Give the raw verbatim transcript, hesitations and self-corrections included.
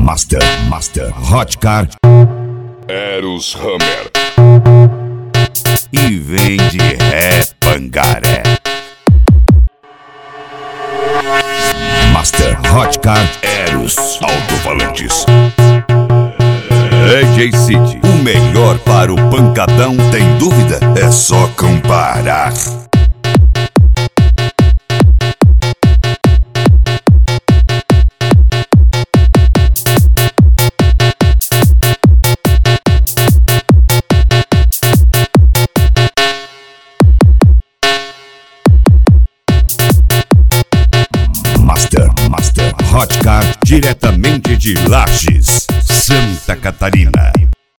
Master, Master, Hot Car, Eros Hammer. E vem de ré Pangaré. Master, Hot Car, Eros, alto-falantes. D J City, o melhor para o pancadão, tem dúvida? É só comparar. Master, Master, Hot Car, diretamente de Lages, Santa Catarina.